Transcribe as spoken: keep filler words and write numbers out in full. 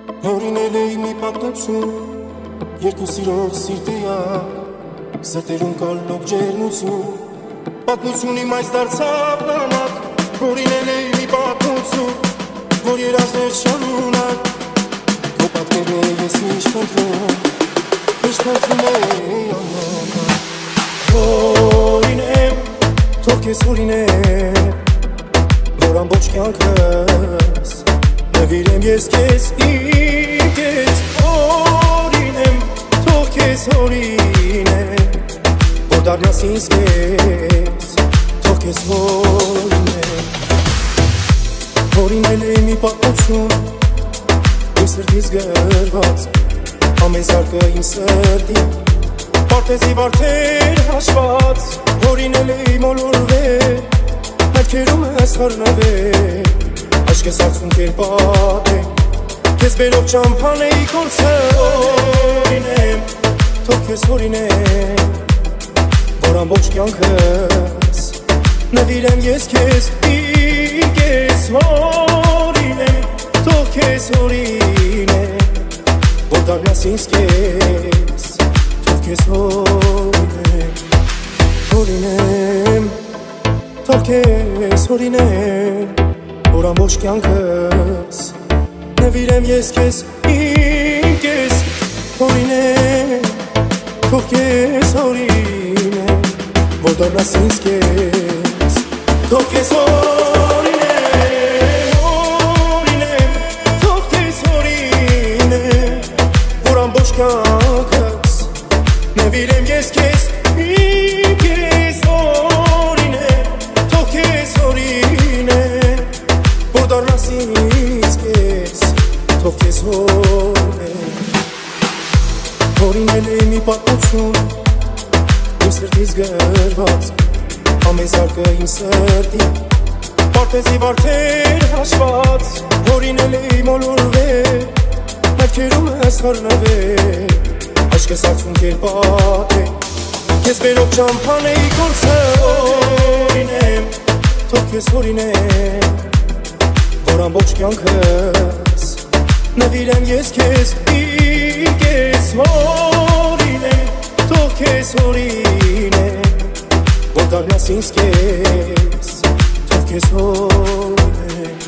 Հորինել էի մի պատմություն, երկու սիրող սիրտեյակ, սրտերում կալնող ջերմություն, պատմություն իմ այս դարձավ նամակ, հորինել էի մի պատմություն, որ երազներ շարունակ, քո պատկերն է ես ինչ փնտրում, ինչ փնտրում էի աննոք, հորինեմ, թող քեզ հորինեմ, որ ամբողջ կյանքս նվիրեմ ես քեզ իմ քեզ հորինեմ, թող քեզ հորինեմ, որ դառնաս ինձ քեզ, թող քեզ հորինեմ, հորինել էի մի պատմություն, իմ սրտից գրված, ամեն զարկը իմ սրտի, պարտեզի վարդեր հաշված, հորինել էի մոլորվել, մտքերում ես խռնվել, Aşkı sarsın kelpate Kes belok çampaneyi konserinem Tok kes horinem Voran boş yankız Ne dilem yes kes İl kes horinem Tok kes horinem Vordan nasins kes Tok kes horinem Horinem Tok kes horinem Որ ամբողջ կյանքս նվիրեմ ես քեզ իմ քեզ հորինեմ թող քեզ հորինեմ որ դառնաս ինձ քեզ թող քեզ հորինեմ հորինեմ թող քեզ հորինեմ որ ամբողջ կյանքս նվիրեմ ես քեզ իմ քեզ հորինեմ թող քեզ հորինեմ Դառնաս ինձ քեզ, թող քեզ հորինեմ Հորինել էի մի պատմություն, իմ սրտից գրված, ամեն զարկը իմ սրտի, պարտեզի վարդեր հաշված, հորինել էի մոլորվել, մտքերում ես խռնվել, աչքս արցուն կերպատ է, քեզ բերող ճամփանեի կոնցերտ, թող քեզ հորինեմ Որ ամբողջ կյանքս նվիրեմ ես քեզ իմ քեզ հորինեմ թող քեզ հորինեմ որ դառնաս ինձ քեզ թող քեզ հորինեմ